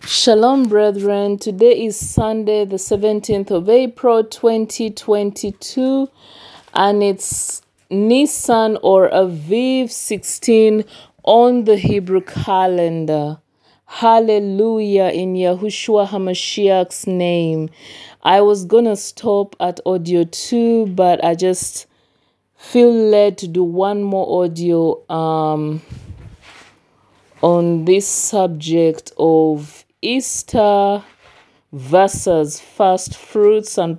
Shalom, brethren. Today is Sunday, the 17th of April, 2022, and it's Nisan or Aviv 16 on the Hebrew calendar. Hallelujah in Yahushua HaMashiach's name. I was going to stop at audio 2, but I just feel led to do one more audio on this subject of Easter versus first fruits and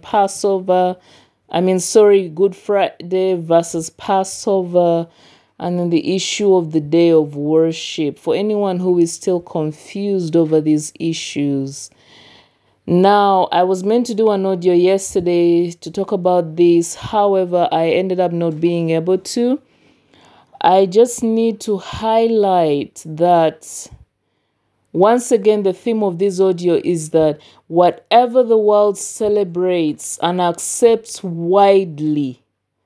Good Friday versus Passover, and then the issue of the day of worship. For anyone who is still confused over these issues. Now, I was meant to do an audio yesterday to talk about this. However, I ended up not being able to. I just need to highlight that once again, the theme of this audio is that whatever the world celebrates and accepts widely,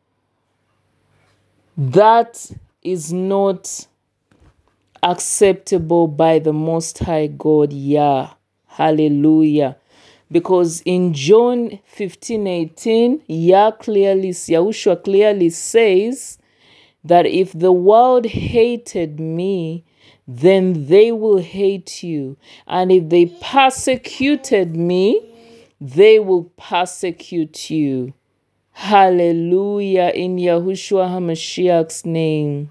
that is not acceptable by the Most High God. Yah. Hallelujah. Because in John 15:18, Yahushua clearly says that if the world hated me, then they will hate you. And if they persecuted me, they will persecute you. Hallelujah in Yahushua HaMashiach's name.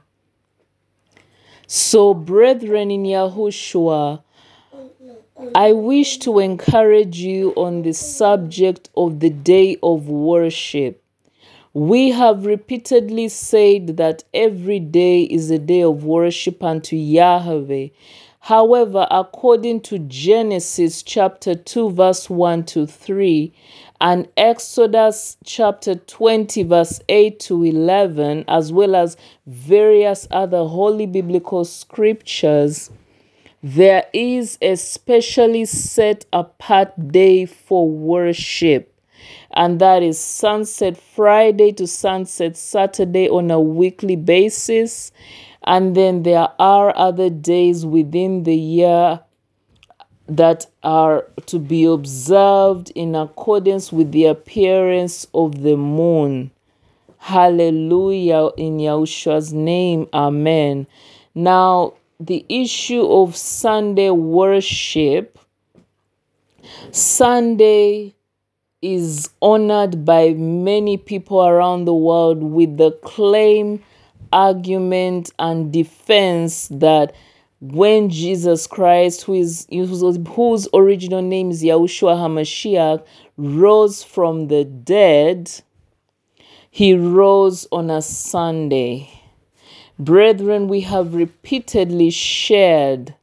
So, brethren in Yahushua, I wish to encourage you on the subject of the day of worship. We have repeatedly said that every day is a day of worship unto Yahweh. However, according to Genesis chapter 2 verse 1 to 3 and Exodus chapter 20 verse 8 to 11, as well as various other holy biblical scriptures, there is a specially set apart day for worship. And that is Sunset Friday to Sunset Saturday on a weekly basis. And then there are other days within the year that are to be observed in accordance with the appearance of the moon. Hallelujah in Yahushua's name. Amen. Now, the issue of Sunday worship. Sunday is honored by many people around the world with the claim, argument, and defense that when Jesus Christ, whose original name is Yahushua HaMashiach, rose from the dead, he rose on a Sunday. Brethren, we have repeatedly shared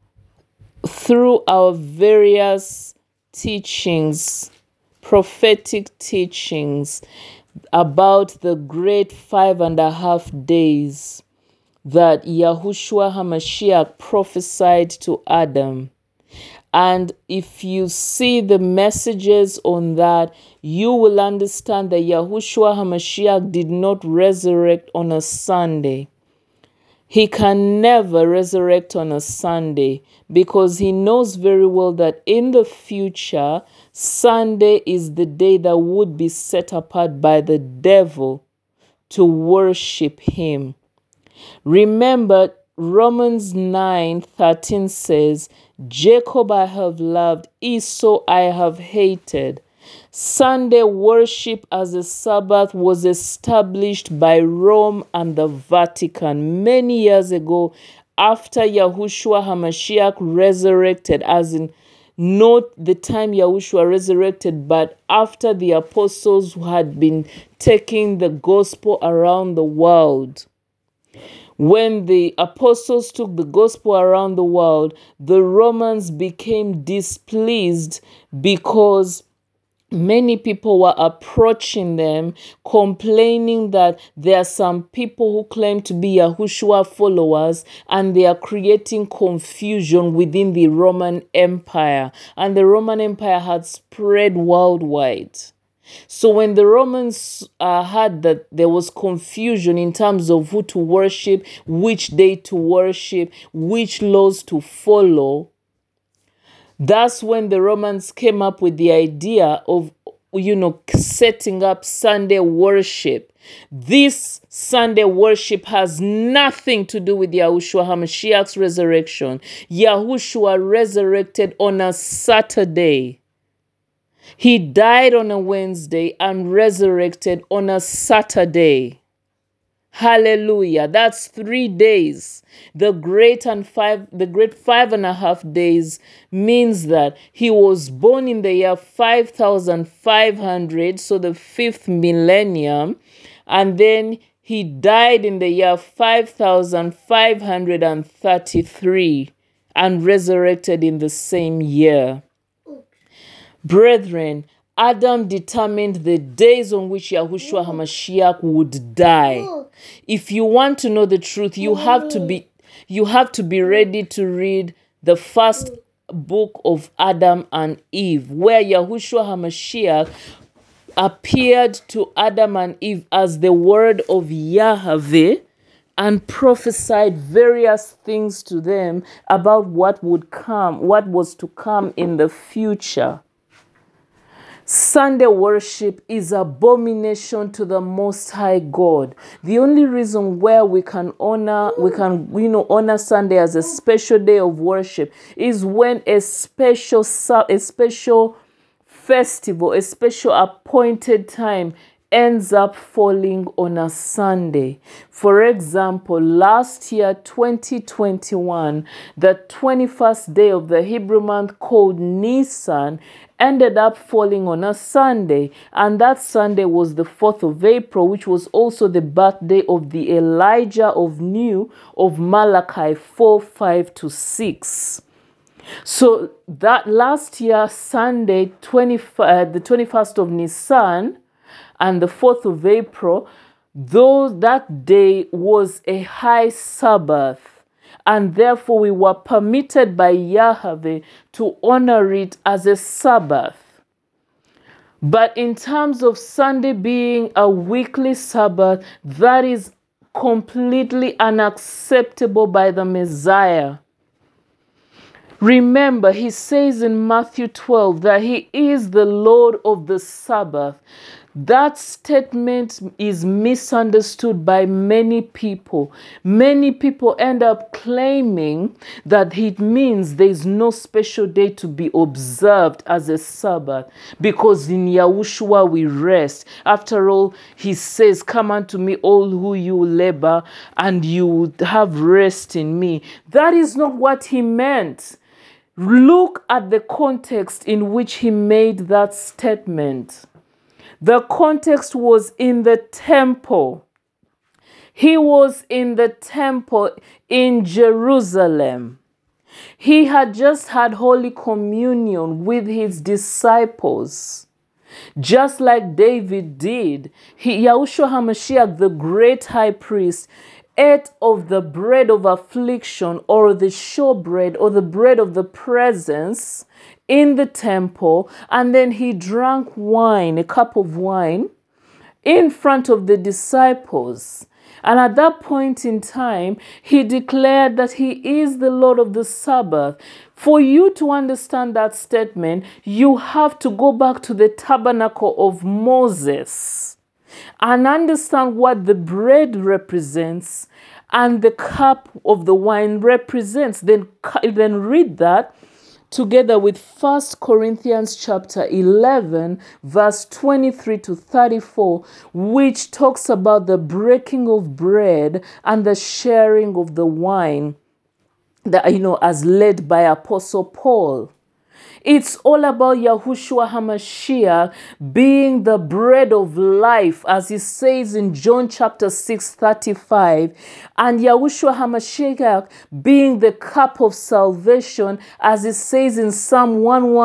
through our various teachings, prophetic teachings about the great 5.5 days that Yahushua HaMashiach prophesied to Adam. And if you see the messages on that, you will understand that Yahushua HaMashiach did not resurrect on a Sunday. He can never resurrect on a Sunday because he knows very well that in the future, Sunday is the day that would be set apart by the devil to worship him. Remember, Romans 9:13 says, Jacob I have loved, Esau I have hated. Sunday worship as a Sabbath was established by Rome and the Vatican many years ago after Yahushua HaMashiach resurrected, as in not the time Yahushua resurrected, but after the apostles had been taking the gospel around the world. When the apostles took the gospel around the world, the Romans became displeased because many people were approaching them, complaining that there are some people who claim to be Yahushua followers and they are creating confusion within the Roman Empire. And the Roman Empire had spread worldwide. So when the Romans heard that there was confusion in terms of who to worship, which day to worship, which laws to follow, That's when the Romans came up with the idea of, setting up Sunday worship. This Sunday worship has nothing to do with Yahushua HaMashiach's resurrection. Yahushua resurrected on a Saturday. He died on a Wednesday and resurrected on a Saturday. Hallelujah. That's 3 days. The great 5.5 days means that he was born in the year 5500, so the 5th millennium, and then he died in the year 5533 and resurrected in the same year. Brethren, Adam determined the days on which Yahushua HaMashiach would die. If you want to know the truth, you have to be ready to read the first book of Adam and Eve, where Yahushua HaMashiach appeared to Adam and Eve as the word of Yahweh and prophesied various things to them about what was to come in the future. Sunday worship is abomination to the Most High God. The only reason where we can honor Sunday as a special day of worship is when a special festival, a special appointed time ends up falling on a Sunday. For example, last year, 2021, the 21st day of the Hebrew month called Nisan ended up falling on a Sunday, and that Sunday was the 4th of April, which was also the birthday of the Elijah of Malachi 4:5-6. So that last year, Sunday, the 21st of Nisan and the 4th of April, though that day was a high Sabbath, and therefore we were permitted by Yahweh to honor it as a Sabbath. But in terms of Sunday being a weekly Sabbath, that is completely unacceptable by the Messiah. Remember, he says in Matthew 12 that he is the Lord of the Sabbath. That statement is misunderstood by many people. Many people end up claiming that it means there is no special day to be observed as a Sabbath, because in Yahushua we rest. After all, he says, "Come unto me, all who you labor, and you will have rest in me." That is not what he meant. Look at the context in which he made that statement. The context was in the temple. He was in the temple in Jerusalem. He had just had Holy Communion with his disciples, just like David did. Yahushua HaMashiach, the great high priest, ate of the bread of affliction, or the showbread, or the bread of the presence in the temple, and then he drank wine, a cup of wine, in front of the disciples. And at that point in time, he declared that he is the Lord of the Sabbath. For you to understand that statement, you have to go back to the tabernacle of Moses and understand what the bread represents and the cup of the wine represents. Then read that together with 1 Corinthians chapter 11, verse 23-34, which talks about the breaking of bread and the sharing of the wine, as led by Apostle Paul. It's all about Yahushua HaMashiach being the bread of life, as he says in John chapter 6:35, and Yahushua HaMashiach being the cup of salvation, as it says in Psalm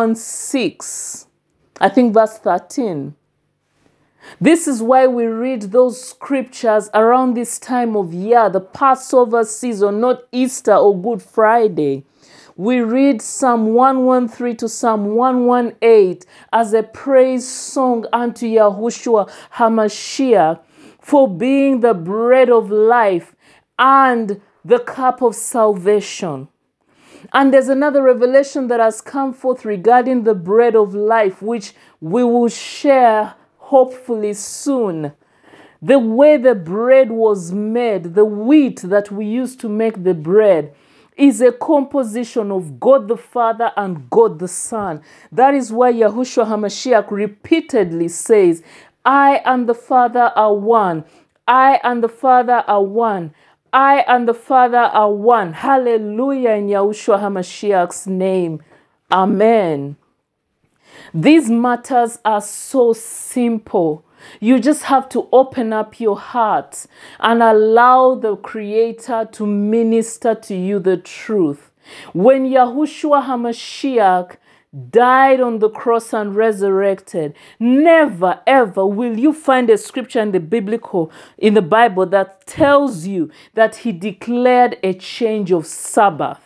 116, I think verse 13. This is why we read those scriptures around this time of year, the Passover season, not Easter or Good Friday. We read Psalm 113 to Psalm 118 as a praise song unto Yahushua HaMashiach for being the bread of life and the cup of salvation. And there's another revelation that has come forth regarding the bread of life, which we will share hopefully soon. The way the bread was made, the wheat that we use to make the bread, is a composition of God the Father and God the Son. That is why Yahushua HaMashiach repeatedly says, I and the Father are one. I and the Father are one. I and the Father are one. Hallelujah in Yahushua HaMashiach's name. Amen. These matters are so simple. You just have to open up your heart and allow the Creator to minister to you the truth. When Yahushua HaMashiach died on the cross and resurrected, never ever will you find a scripture in the Bible that tells you that he declared a change of Sabbath.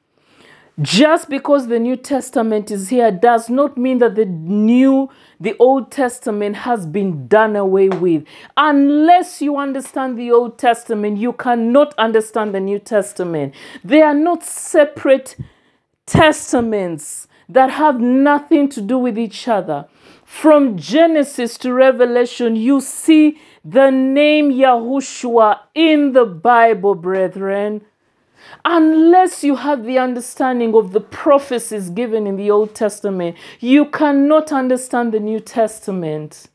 Just because the New Testament is here does not mean that the Old Testament has been done away with. Unless you understand the Old Testament, you cannot understand the New Testament. They are not separate testaments that have nothing to do with each other. From Genesis to Revelation, you see the name Yahushua in the Bible, brethren. Unless you have the understanding of the prophecies given in the Old Testament, you cannot understand the New Testament.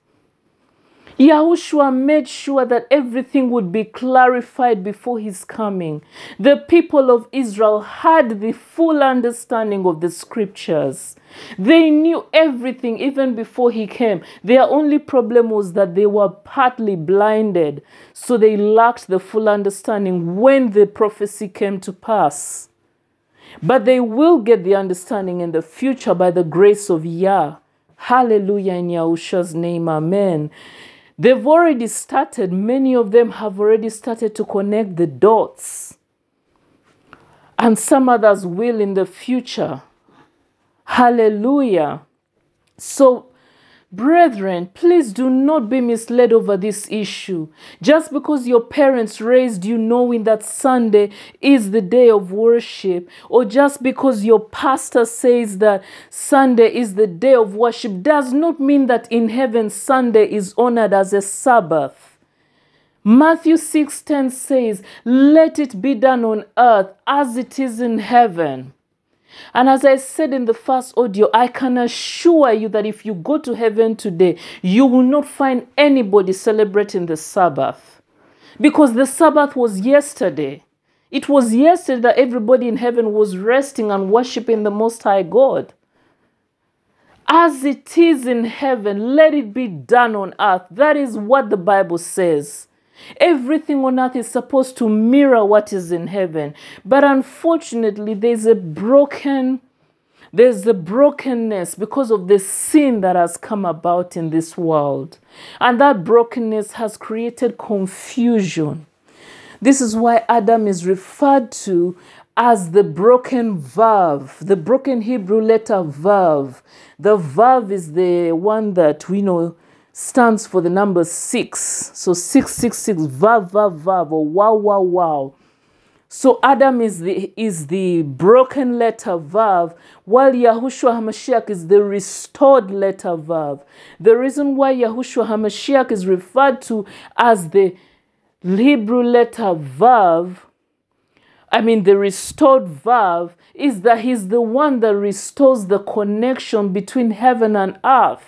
Yahushua made sure that everything would be clarified before his coming. The people of Israel had the full understanding of the scriptures. They knew everything even before he came. Their only problem was that they were partly blinded, so they lacked the full understanding when the prophecy came to pass. But they will get the understanding in the future by the grace of Yah. Hallelujah in Yahushua's name, amen. They've already started, many of them have already started to connect the dots. And some others will in the future. Hallelujah. So, brethren, please do not be misled over this issue. Just because your parents raised you knowing that Sunday is the day of worship, or just because your pastor says that Sunday is the day of worship, does not mean that in heaven Sunday is honored as a Sabbath. Matthew 6:10 says, let it be done on earth as it is in heaven. And as I said in the first audio, I can assure you that if you go to heaven today, you will not find anybody celebrating the Sabbath. Because the Sabbath was yesterday. It was yesterday that everybody in heaven was resting and worshiping the Most High God. As it is in heaven, let it be done on earth. That is what the Bible says. Everything on earth is supposed to mirror what is in heaven. But unfortunately, there's a brokenness because of the sin that has come about in this world. And that brokenness has created confusion. This is why Adam is referred to as the broken Vav, the broken Hebrew letter Vav. The Vav is the one that we know stands for the number 6. So 666, Vav, Vav, Vav, or wow, wow, wow. So Adam is the broken letter Vav, while Yahushua HaMashiach is the restored letter Vav. The reason why Yahushua HaMashiach is referred to as the Hebrew letter Vav, the restored Vav, is that he's the one that restores the connection between heaven and earth.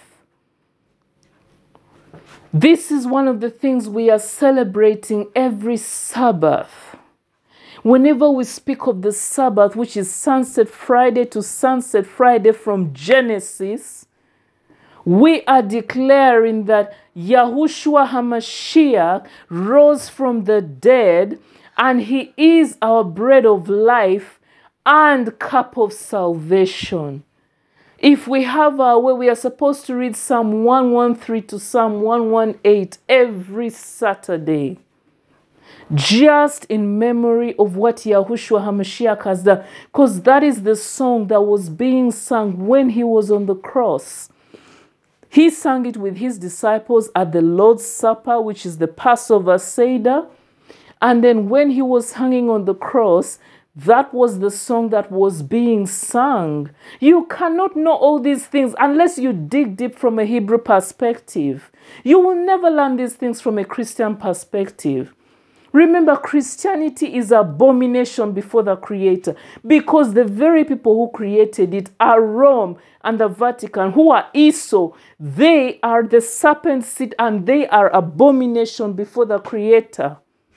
This is one of the things we are celebrating every Sabbath. Whenever we speak of the Sabbath, which is Sunset Friday to Sunset Friday from Genesis, we are declaring that Yahushua HaMashiach rose from the dead, and he is our bread of life and cup of salvation. If we have our way, we are supposed to read Psalm 113 to Psalm 118 every Saturday, just in memory of what Yahushua HaMashiach has done, because that is the song that was being sung when he was on the cross. He sang it with his disciples at the Lord's Supper, which is the Passover Seder. And then when he was hanging on the cross, That was the song that was being sung. You cannot know all these things unless you dig deep from a Hebrew perspective. You will never learn these things from a Christian perspective. Remember, Christianity is abomination before the Creator, because the very people who created it are Rome and the Vatican, who are Esau. They are the serpent seed and they are abomination before the Creator.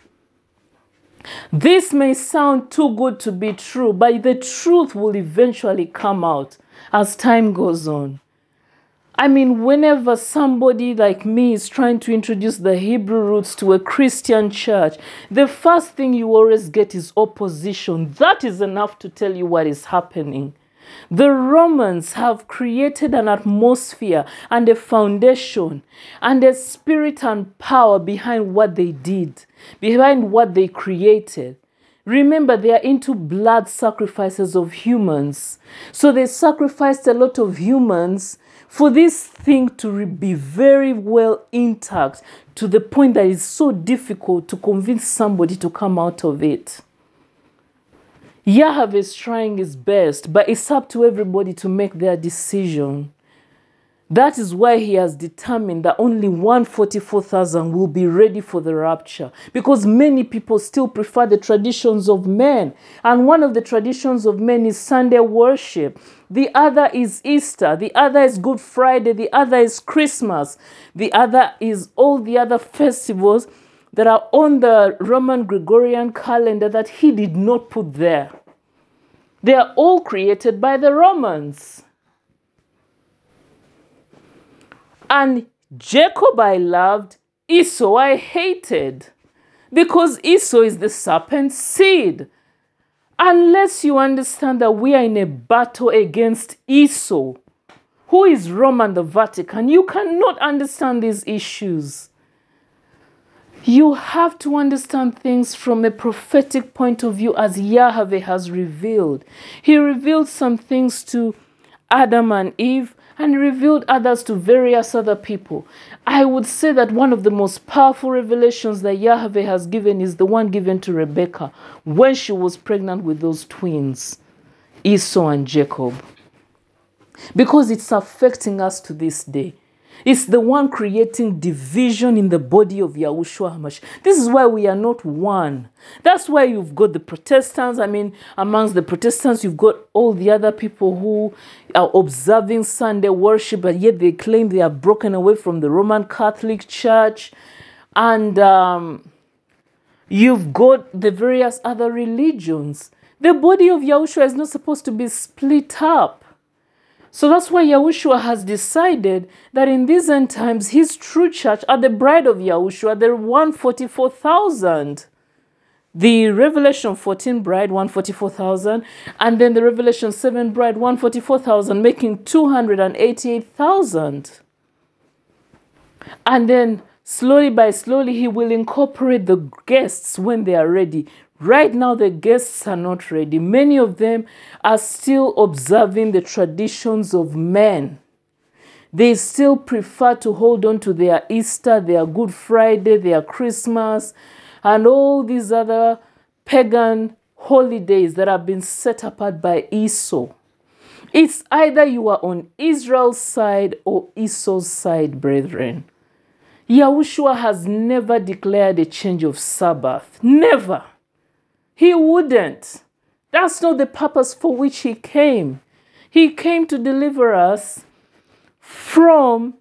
This may sound too good to be true, but the truth will eventually come out as time goes on. I mean, whenever somebody like me is trying to introduce the Hebrew roots to a Christian church, the first thing you always get is opposition. That is enough to tell you what is happening. The Romans have created an atmosphere and a foundation and a spirit and power behind what they did, behind what they created. Remember, they are into blood sacrifices of humans. So they sacrificed a lot of humans for this thing to be very well intact, to the point that it's so difficult to convince somebody to come out of it. Yahweh is trying his best, but it's up to everybody to make their decision. That is why he has determined that only 144,000 will be ready for the rapture, because many people still prefer the traditions of men. And one of the traditions of men is Sunday worship. The other is Easter. The other is Good Friday. The other is Christmas. The other is all the other festivals that are on the Roman Gregorian calendar that he did not put there. They are all created by the Romans. And Jacob I loved, Esau I hated, because Esau is the serpent's seed. Unless you understand that we are in a battle against Esau, who is Rome and the Vatican, you cannot understand these issues. You have to understand things from a prophetic point of view, as Yahweh has revealed. He revealed some things to Adam and Eve, and revealed others to various other people. I would say that one of the most powerful revelations that Yahweh has given is the one given to Rebekah when she was pregnant with those twins, Esau and Jacob. Because it's affecting us to this day. It's the one creating division in the body of Yahushua HaMashiach. This is why we are not one. That's why you've got the Protestants. I mean, amongst the Protestants, you've got all the other people who are observing Sunday worship, but yet they claim they are broken away from the Roman Catholic Church. And you've got the various other religions. The body of Yahushua is not supposed to be split up. So that's why Yahushua has decided that in these end times, his true church are the bride of Yahushua, the 144,000. The Revelation 14 bride, 144,000. And then the Revelation 7 bride, 144,000, making 288,000. And then slowly by slowly, he will incorporate the guests when they are ready. Right now, the guests are not ready. Many of them are still observing the traditions of men. They still prefer to hold on to their Easter, their Good Friday, their Christmas, and all these other pagan holidays that have been set apart by Esau. It's either you are on Israel's side or Esau's side, brethren. Yahushua has never declared a change of Sabbath. Never. He wouldn't. That's not the purpose for which he came. He came to deliver us from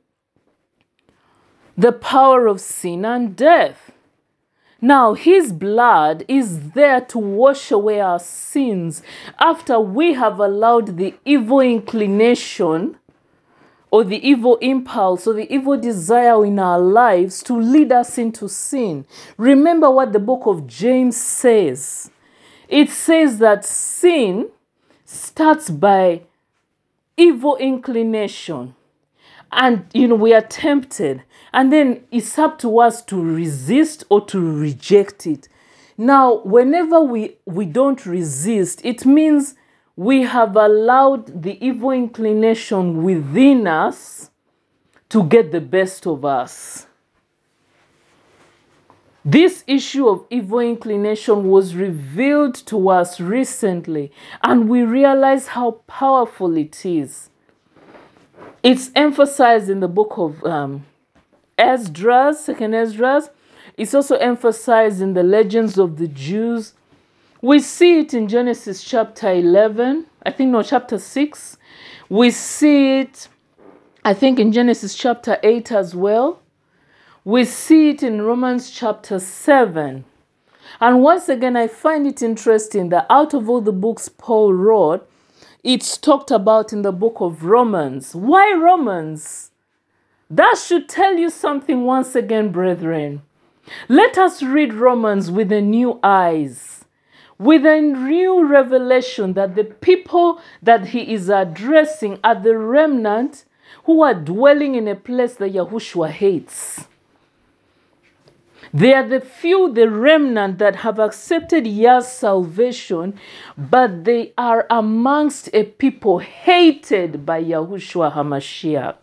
the power of sin and death. Now, his blood is there to wash away our sins after we have allowed the evil inclination or the evil impulse or the evil desire in our lives to lead us into sin. Remember what the book of James says. It says that sin starts by evil inclination. And, we are tempted. And then it's up to us to resist or to reject it. Now, whenever we don't resist, it means we have allowed the evil inclination within us to get the best of us. This issue of evil inclination was revealed to us recently, and we realize how powerful it is. It's emphasized in the book of Esdras, Second Esdras. It's also emphasized in the legends of the Jews. We see it in Genesis chapter 11, chapter 6. We see it, I think, in Genesis chapter 8 as well. We see it in Romans chapter 7. And once again, I find it interesting that out of all the books Paul wrote, it's talked about in the book of Romans. Why Romans? That should tell you something once again, brethren. Let us read Romans with a new eyes, with a new revelation that the people that he is addressing are the remnant who are dwelling in a place that Yahushua hates. They are the few, the remnant, that have accepted Yah's salvation, but they are amongst a people hated by Yahushua HaMashiach.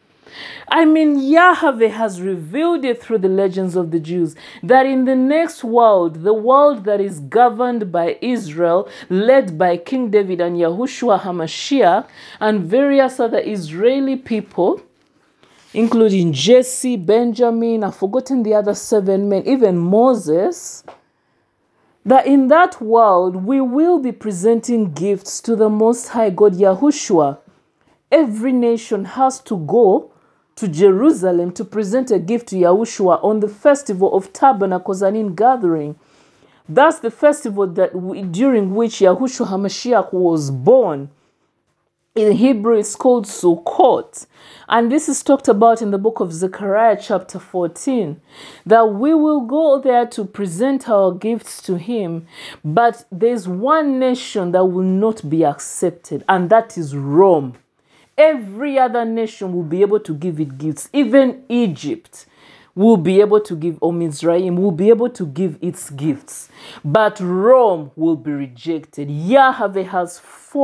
Yahweh has revealed it through the legends of the Jews that in the next world, the world that is governed by Israel, led by King David and Yahushua HaMashiach and various other Israeli people, including Jesse, Benjamin, I've forgotten the other 7 men, even Moses, that in that world we will be presenting gifts to the Most High God Yahushua. Every nation has to go to Jerusalem to present a gift to Yahushua on the festival of Tabernacles and Ingathering. That's the festival during which Yahushua HaMashiach was born. In Hebrew, it's called Sukkot. And this is talked about in the book of Zechariah chapter 14, that we will go there to present our gifts to him, but there's one nation that will not be accepted, and that is Rome. Every other nation will be able to give it gifts. Even Egypt will be able to give, or Mizraim will be able to give its gifts. But Rome will be rejected. Yahweh has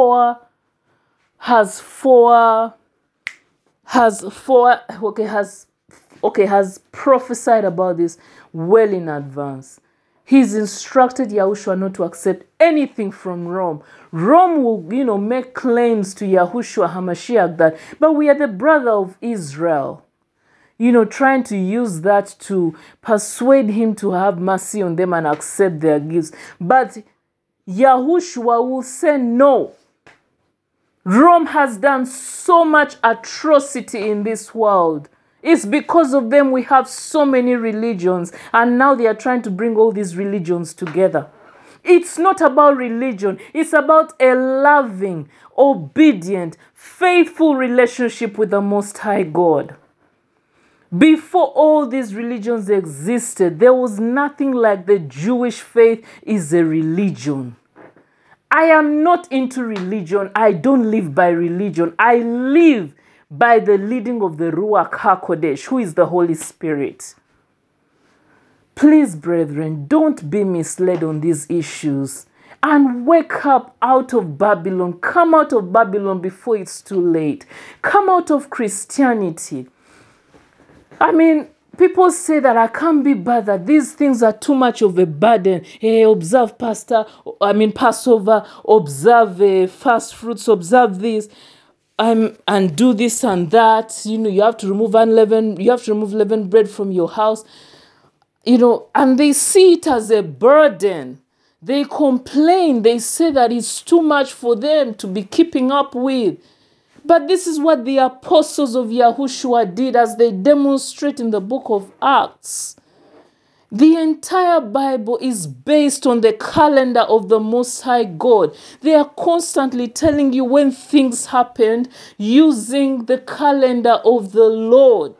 prophesied about this well in advance. He's instructed Yahushua not to accept anything from Rome. Rome will, make claims to Yahushua HaMashiach that, but we are the brother of Israel. Trying to use that to persuade him to have mercy on them and accept their gifts. But Yahushua will say no. Rome has done so much atrocity in this world. It's because of them we have so many religions, and now they are trying to bring all these religions together. It's not about religion. It's about a loving, obedient, faithful relationship with the Most High God. Before all these religions existed, there was nothing like the Jewish faith is a religion. I am not into religion. I don't live by religion. I live by the leading of the Ruach HaKodesh, who is the Holy Spirit. Please, brethren, don't be misled on these issues and wake up out of Babylon. Come out of Babylon before it's too late. Come out of Christianity. People say that I can't be bothered. These things are too much of a burden. Hey, observe Passover, observe fast fruits, observe this, and do this and that. You have to remove leavened bread from your house. And they see it as a burden. They complain. They say that it's too much for them to be keeping up with. But this is what the apostles of Yahushua did, as they demonstrate in the book of Acts. The entire Bible is based on the calendar of the Most High God. They are constantly telling you when things happened using the calendar of the Lord.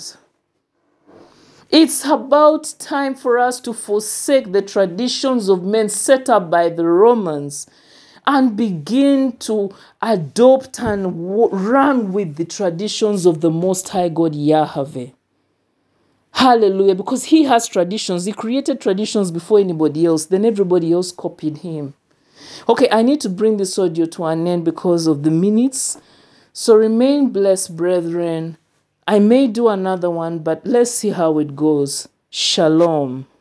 It's about time for us to forsake the traditions of men set up by the Romans and begin to adopt and run with the traditions of the Most High God Yahweh. Hallelujah. Because he has traditions. He created traditions before anybody else. Then everybody else copied him. Okay, I need to bring this audio to an end because of the minutes. So remain blessed, brethren. I may do another one, but let's see how it goes. Shalom.